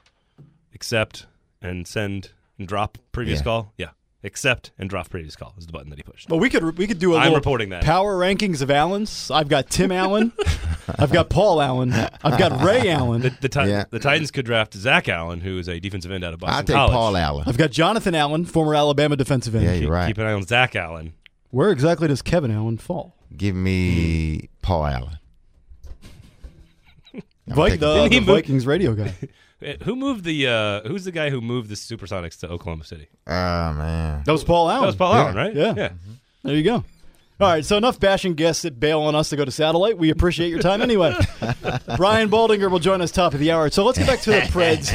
accept, and send and drop previous Yeah. call. Yeah, accept and drop previous call is the button that he pushed. But we could we could do a I'm little reporting that. power rankings of Allens. I've got Tim Allen. I've got Paul Allen. I've got Ray Allen. The, the, ti- Yeah. the Titans could draft Zach Allen, who is a defensive end out of Boston I'll take College. Paul Allen. I've got Jonathan Allen, former Alabama defensive end. Yeah, Keep, you're right. keep an eye on Zach Allen. Where exactly does Kevin Allen fall? Give me Paul Allen. I'm Vi- taking the, Didn't he the move- Vikings radio guy. Who moved the? Uh, who's the guy who moved the Supersonics to Oklahoma City? Oh man. That was Paul Allen. That was Paul Yeah. Allen, right? Yeah. yeah. There you go. All right, so enough bashing guests that bail on us to go to satellite. We appreciate your time anyway. Brian Baldinger will join us top of the hour. So let's get back to the Preds.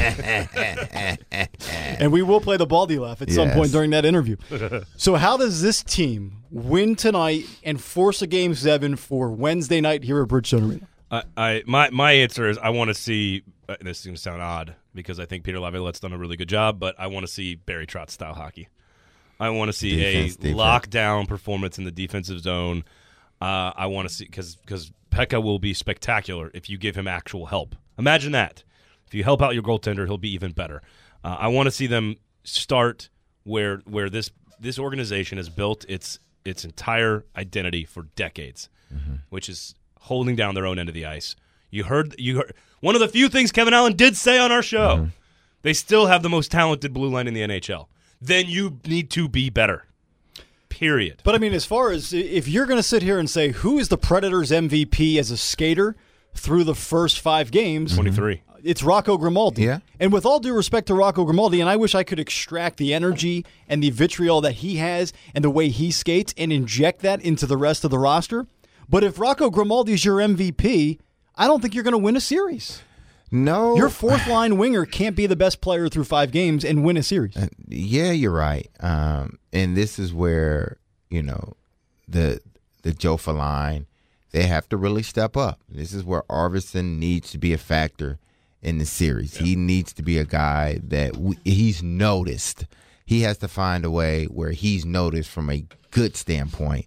And we will play the Baldy laugh at some Yes. point during that interview. So how does this team win tonight and force a game seven for Wednesday night here at Bridgestone Arena? I, I my my answer is I want to see. Uh, this is going to sound odd because I think Peter Laviolette's done a really good job, but I want to see Barry Trotz style hockey. I want to see Defense, a defense. lockdown performance in the defensive zone. Uh, I want to see because because Pekka will be spectacular if you give him actual help. Imagine that. If you help out your goaltender, he'll be even better. Uh, I want to see them start where where this this organization has built its its entire identity for decades, mm-hmm. which is holding down their own end of the ice. You heard you heard one of the few things Kevin Allen did say on our show. Mm-hmm. They still have the most talented blue line in the N H L. Then you need to be better. Period. But, I mean, as far as if you're going to sit here and say who is the Predators' M V P as a skater through the first five games, twenty-three. It's Rocco Grimaldi. Yeah. And with all due respect to Rocco Grimaldi, and I wish I could extract the energy and the vitriol that he has and the way he skates and inject that into the rest of the roster. But if Rocco Grimaldi is your M V P, I don't think you're going to win a series. No. Your fourth line winger can't be the best player through five games and win a series. Uh, yeah, you're right. Um, and this is where, you know, the the Jofa line, they have to really step up. This is where Arvidsson needs to be a factor in the series. Yeah. He needs to be a guy that we, he's noticed. He has to find a way where he's noticed from a good standpoint.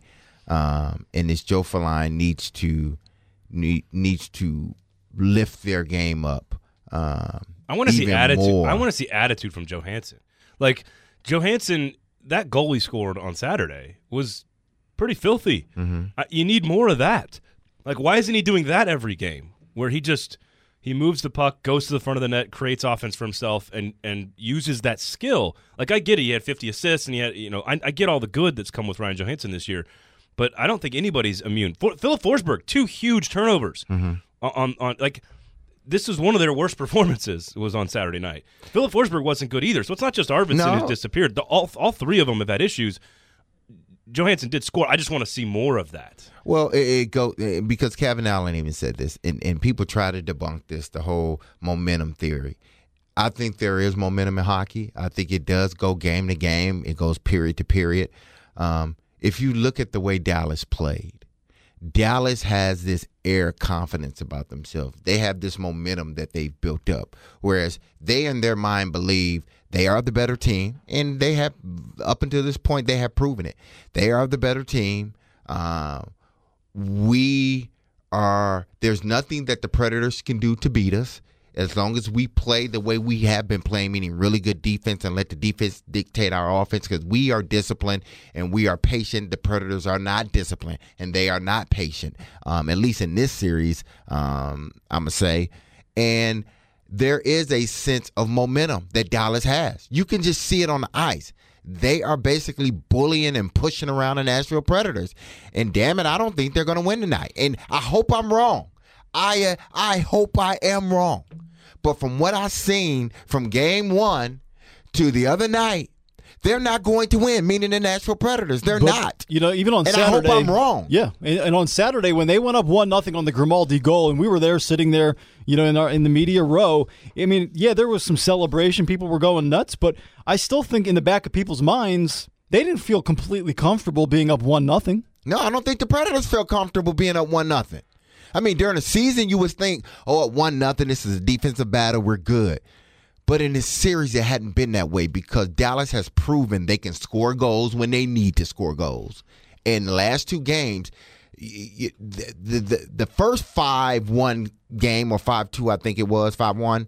Um, and this Jofa line needs to need, needs to lift their game up. Um, I want to see even attitude. more. I want to see attitude from Johansson. Like Johansson, that goal he scored on Saturday was pretty filthy. Mm-hmm. I, you need more of that. Like, why isn't he doing that every game? Where he just he moves the puck, goes to the front of the net, creates offense for himself, and and uses that skill. Like, I get it. He had fifty assists, and he had you know I, I get all the good that's come with Ryan Johansson this year, but I don't think anybody's immune. For, Philip Forsberg, two huge turnovers. Mm-hmm. On, on like this is one of their worst performances was on Saturday night. Philip Forsberg wasn't good either, so it's not just Arvidsson No. who's disappeared. The, all all three of them have had issues. Johansson did score. I just want to see more of that. Well, it, it go it, because Kevin Allen even said this, and, and people try to debunk this, the whole momentum theory. I think there is momentum in hockey. I think it does go game to game. It goes period to period. Um, if you look at the way Dallas played, Dallas has this air of confidence about themselves. They have this momentum that they've built up, whereas they in their mind believe they are the better team, and they have, up until this point, they have proven it. They are the better team. Uh, we are, there's nothing that the Predators can do to beat us. As long as we play the way we have been playing, meaning really good defense, and let the defense dictate our offense, because we are disciplined and we are patient. The Predators are not disciplined and they are not patient, um, at least in this series, um, I'm going to say. And there is a sense of momentum that Dallas has. You can just see it on the ice. They are basically bullying and pushing around the Nashville Predators. And damn it, I don't think they're going to win tonight. And I hope I'm wrong. I uh, I hope I am wrong. But from what I've seen from game one to the other night, they're not going to win, meaning the Nashville Predators. They're but, not. You know, even on and Saturday. I hope I'm wrong. Yeah. And, and on Saturday, when they went up one nothing on the Grimaldi goal, and we were there sitting there, you know, in our in the media row, I mean, yeah, there was some celebration. People were going nuts. But I still think in the back of people's minds, they didn't feel completely comfortable being up one nothing. No, I don't think the Predators felt comfortable being up one nothing. I mean, during the season, you would think, oh, at one nothing, this is a defensive battle, we're good. But in this series, it hadn't been that way because Dallas has proven they can score goals when they need to score goals. In the last two games, the the, the, the first five one game, or five two, I think it was, five one,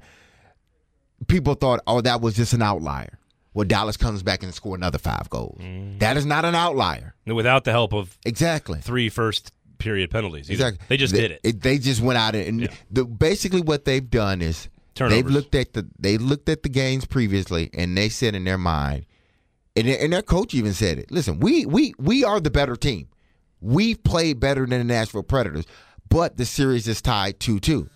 people thought, oh, that was just an outlier. Well, Dallas comes back and score another five goals. Mm. That is not an outlier. Without the help of exactly three first period penalties. Either. Exactly. They just they, did it. it. They just went out and yeah. the, basically what they've done is Turnovers. they've looked at the they looked at the games previously, and they said in their mind, and, and their coach even said it. Listen, we we we are the better team. We've played better than the Nashville Predators, but the series is tied two two.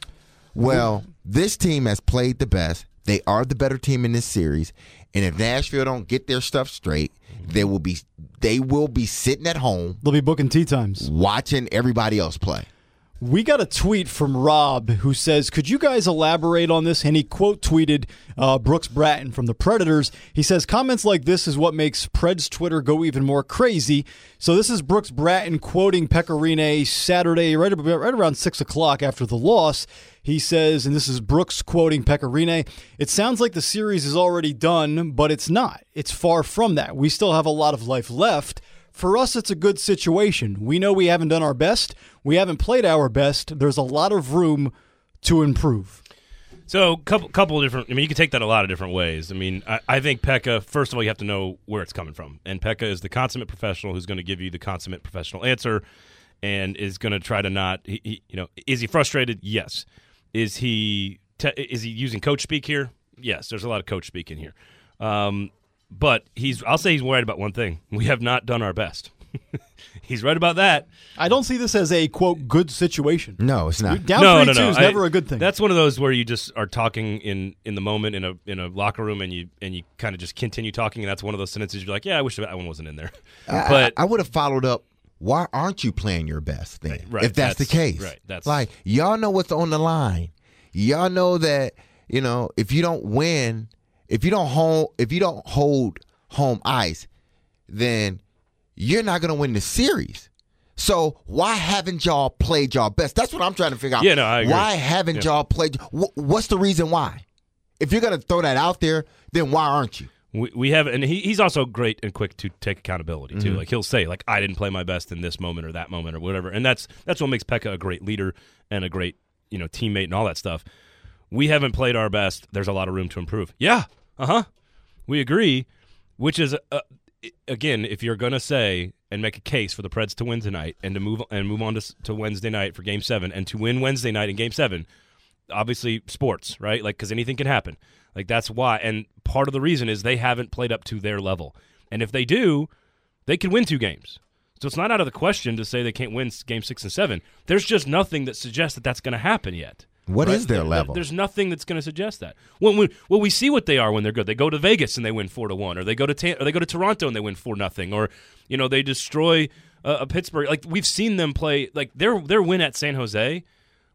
Well, this team has played the best. They are the better team in this series, and if Nashville don't get their stuff straight, they will be they will be sitting at home. They'll be booking tea times, watching everybody else play. We got a tweet from Rob who says, could you guys elaborate on this? And he quote tweeted uh, Brooks Bratton from the Predators. He says, comments like this is what makes Preds Twitter go even more crazy. So this is Brooks Bratton quoting Pekka Rinne Saturday, right, right around six o'clock after the loss. He says, and this is Brooks quoting Pekka Rinne, it sounds like the series is already done, but it's not. It's far from that. We still have a lot of life left. For us, it's a good situation. We know we haven't done our best. We haven't played our best. There's a lot of room to improve. So, couple couple of different. I mean, you can take that a lot of different ways. I mean, I, I think Pekka. First of all, you have to know where it's coming from, and Pekka is the consummate professional who's going to give you the consummate professional answer, and is going to try to not. He, he, you know, is he frustrated? Yes. Is he? Te- is he using coach speak here? Yes. There's a lot of coach speak in here. Um, But he's I'll say he's worried about one thing. We have not done our best. He's right about that. I don't see this as a, quote, good situation. No, it's not. Down no, three two no, no. is I, never a good thing. That's one of those where you just are talking in, in the moment in a in a locker room, and you and you kind of just continue talking, and that's one of those sentences you're like, yeah, I wish that one wasn't in there. I, but I, I would have followed up, why aren't you playing your best then? Right, if that's, that's the case. Right. That's like, y'all know what's on the line. Y'all know that, you know, if you don't win, if you don't hold if you don't hold home ice, then you're not going to win the series. So why haven't y'all played y'all best? That's what I'm trying to figure out. Yeah, no, I agree. Why haven't yeah. y'all played? Wh- what's the reason why? If you're going to throw that out there, then why aren't you? We, we have, and he, he's also great and quick to take accountability too. Mm-hmm. Like he'll say, like I didn't play my best in this moment or that moment or whatever, and that's that's what makes Pekka a great leader and a great you know teammate and all that stuff. We haven't played our best. There's a lot of room to improve. Yeah, uh huh. We agree. Which is, uh, again, if you're going to say and make a case for the Preds to win tonight and to move and move on to, to Wednesday night for Game Seven and to win Wednesday night in Game Seven, obviously sports, right? Like because anything can happen. Like that's why, and part of the reason is they haven't played up to their level. And if they do, they can win two games. So it's not out of the question to say they can't win Game Six and Seven. There's just nothing that suggests that that's going to happen yet. What right? is their there, level? There's nothing that's going to suggest that. When we, well, we see what they are when they're good. They go to Vegas and they win four to one, or they go to Ta- or they go to Toronto and they win four nothing, or you know they destroy uh, a Pittsburgh. Like we've seen them play. Like their their win at San Jose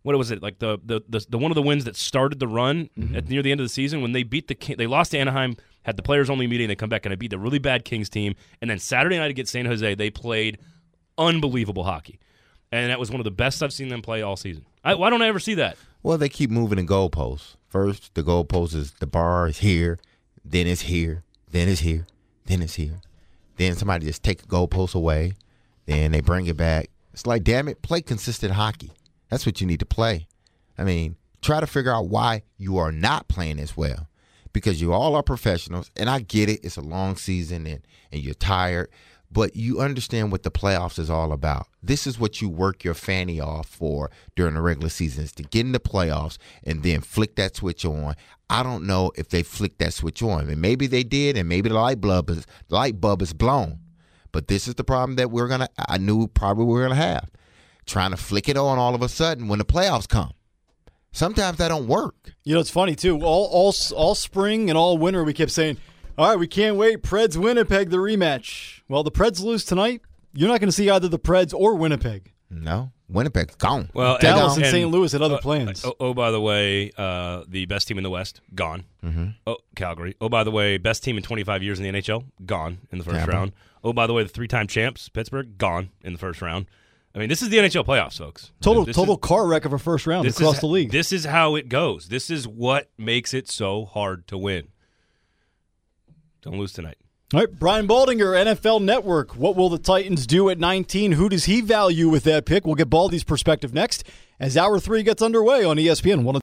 what was it like the the the, the one of the wins that started the run mm-hmm. at near the end of the season when they beat the they lost to Anaheim, had the players only meeting, they come back and they beat the really bad Kings team, and then Saturday night against San Jose they played unbelievable hockey, and that was one of the best I've seen them play all season. I, why don't I ever see that? Well, they keep moving the goalposts. First, the goalpost is the bar is here, then it's here, then it's here, then it's here. Then somebody just take a goalpost away, then they bring it back. It's like, damn it, play consistent hockey. That's what you need to play. I mean, try to figure out why you are not playing as well, because you all are professionals, and I get it. It's a long season, and, and you're tired, but you understand what the playoffs is all about. This is what you work your fanny off for during the regular season, is to get in the playoffs and then flick that switch on. I don't know if they flicked that switch on. And maybe they did, and maybe the light bulb is, light bulb is blown. But this is the problem that we're gonna. I knew probably we were gonna have, trying to flick it on all of a sudden when the playoffs come. Sometimes that don't work. You know, it's funny too. All all all spring and all winter, we kept saying, "All right, we can't wait. Preds Winnipeg the rematch." Well, the Preds lose tonight. You're not going to see either the Preds or Winnipeg. No, Winnipeg's gone. Well, Dallas and, and Saint Louis had other uh, plans. Oh, oh, by the way, uh, the best team in the West, gone. Mm-hmm. Oh, Calgary. Oh, by the way, best team in twenty-five years in the N H L, gone in the first Tampa. round. Oh, by the way, the three-time champs, Pittsburgh, gone in the first round. I mean, this is the N H L playoffs, folks. Total this total is, car wreck of a first round this across is, the league. This is how it goes. This is what makes it so hard to win. Don't lose tonight. All right, Brian Baldinger, N F L Network. What will the Titans do at nineteen? Who does he value with that pick? We'll get Baldy's perspective next as Hour three gets underway on E S P N one.